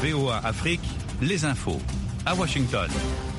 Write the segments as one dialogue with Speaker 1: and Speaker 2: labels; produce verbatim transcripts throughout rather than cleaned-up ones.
Speaker 1: V O A Afrique, les infos. À Washington.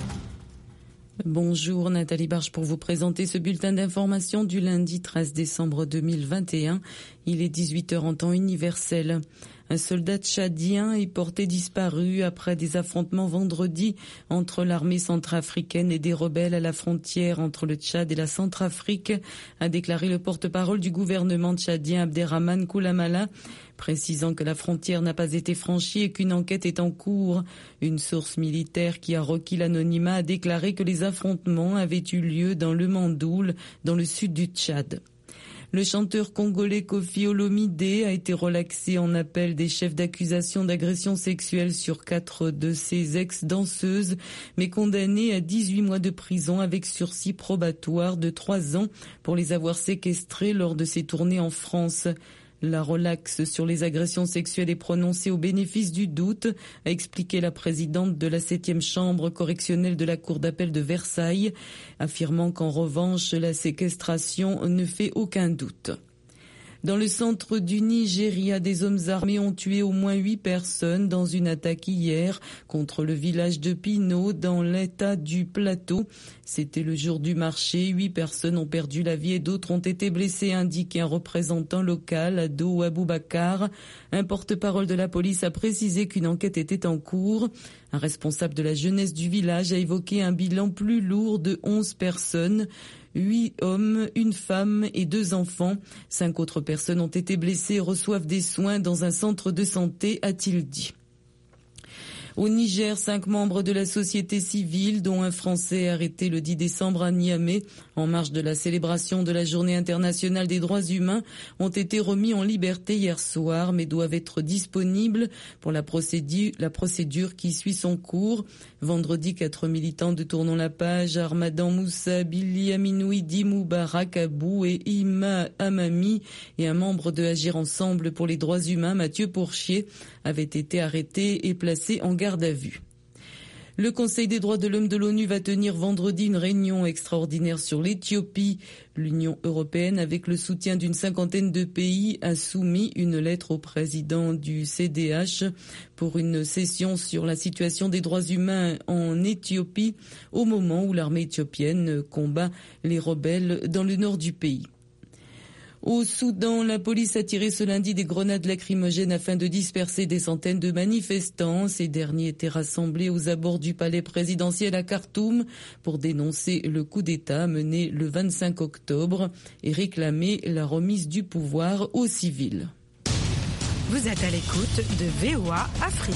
Speaker 2: Bonjour, Nathalie Barge pour vous présenter ce bulletin d'information du lundi treize décembre deux mille vingt et un. Il est dix-huit heures en temps universel. Un soldat tchadien est porté disparu après des affrontements vendredi entre l'armée centrafricaine et des rebelles à la frontière entre le Tchad et la Centrafrique, a déclaré le porte-parole du gouvernement tchadien Abderrahmane Koulamala, précisant que la frontière n'a pas été franchie et qu'une enquête est en cours. Une source militaire qui a requis l'anonymat a déclaré que les affrontements avaient eu lieu dans le Mandoul, dans le sud du Tchad. Le chanteur congolais Koffi Olomide a été relaxé en appel des chefs d'accusation d'agression sexuelle sur quatre de ses ex-danseuses, mais condamné à dix-huit mois de prison avec sursis probatoire de trois ans pour les avoir séquestrés lors de ses tournées en France. La relaxe sur les agressions sexuelles est prononcée au bénéfice du doute, a expliqué la présidente de la septième chambre correctionnelle de la Cour d'appel de Versailles, affirmant qu'en revanche, la séquestration ne fait aucun doute. Dans le centre du Nigeria, des hommes armés ont tué au moins huit personnes dans une attaque hier contre le village de Pino dans l'état du Plateau. C'était le jour du marché. Huit personnes ont perdu la vie et d'autres ont été blessées, indique un représentant local, Ado Aboubakar. Un porte-parole de la police a précisé qu'une enquête était en cours. Un responsable de la jeunesse du village a évoqué un bilan plus lourd de onze personnes. Huit hommes, une femme et deux enfants. Cinq autres personnes ont été blessées et reçoivent des soins dans un centre de santé, a-t-il dit. Au Niger, cinq membres de la société civile, dont un Français arrêté le dix décembre à Niamey, en marge de la célébration de la Journée internationale des droits humains, ont été remis en liberté hier soir, mais doivent être disponibles pour la procédure, la procédure qui suit son cours. Vendredi, quatre militants de Tournons la Page, Armadan Moussa, Billy Aminoui, Moubarak Abou et Ima Amami, et un membre de Agir Ensemble pour les droits humains, Mathieu Pourchier, avaient été arrêtés et placés en garde à vue. Le Conseil des droits de l'homme de l'ONU va tenir vendredi une réunion extraordinaire sur l'Éthiopie. L'Union européenne, avec le soutien d'une cinquantaine de pays, a soumis une lettre au président du C D H pour une session sur la situation des droits humains en Éthiopie, au moment où l'armée éthiopienne combat les rebelles dans le nord du pays. Au Soudan, la police a tiré ce lundi des grenades lacrymogènes afin de disperser des centaines de manifestants. Ces derniers étaient rassemblés aux abords du palais présidentiel à Khartoum pour dénoncer le coup d'État mené le vingt-cinq octobre et réclamer la remise du pouvoir aux civils.
Speaker 3: Vous êtes à l'écoute de V O A Afrique.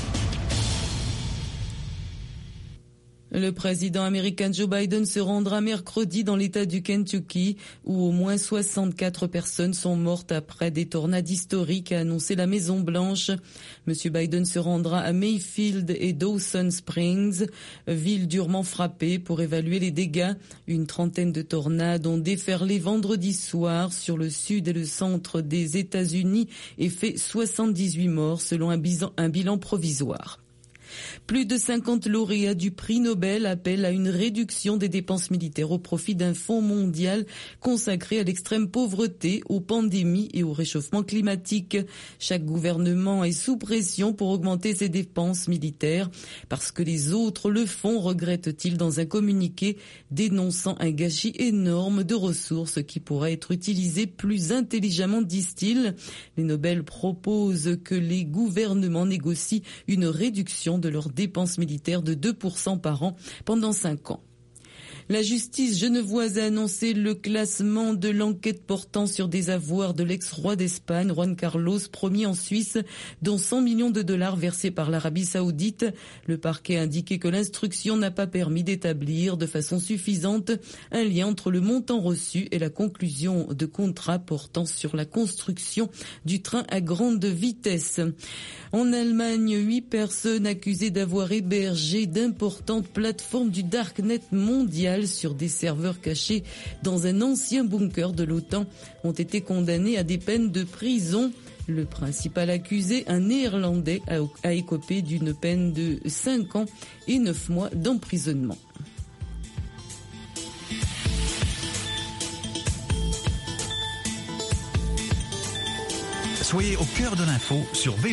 Speaker 2: Le président américain Joe Biden se rendra mercredi dans l'État du Kentucky, où au moins soixante-quatre personnes sont mortes après des tornades historiques, a annoncé la Maison-Blanche. Monsieur Biden se rendra à Mayfield et Dawson Springs, villes durement frappées, pour évaluer les dégâts. Une trentaine de tornades ont déferlé vendredi soir sur le sud et le centre des États-Unis et fait soixante-dix-huit morts selon un bilan, un bilan provisoire. Plus de cinquante lauréats du prix Nobel appellent à une réduction des dépenses militaires au profit d'un fonds mondial consacré à l'extrême pauvreté, aux pandémies et au réchauffement climatique. Chaque gouvernement est sous pression pour augmenter ses dépenses militaires parce que les autres le font, regrette-t-il dans un communiqué dénonçant un gâchis énorme de ressources qui pourraient être utilisées plus intelligemment, disent-ils. Les Nobel proposent que les gouvernements négocient une réduction de leurs dépenses militaires de deux pour cent par an pendant cinq ans. La justice genevoise a annoncé le classement de l'enquête portant sur des avoirs de l'ex-roi d'Espagne, Juan Carlos, promis en Suisse, dont cent millions de dollars versés par l'Arabie Saoudite. Le parquet a indiqué que l'instruction n'a pas permis d'établir de façon suffisante un lien entre le montant reçu et la conclusion de contrats portant sur la construction du train à grande vitesse. En Allemagne, huit personnes accusées d'avoir hébergé d'importantes plateformes du Darknet mondial sur des serveurs cachés dans un ancien bunker de l'OTAN ont été condamnées à des peines de prison. Le principal accusé, un Néerlandais, a écopé d'une peine de cinq ans et neuf mois d'emprisonnement.
Speaker 1: Soyez au cœur de l'info sur V O A.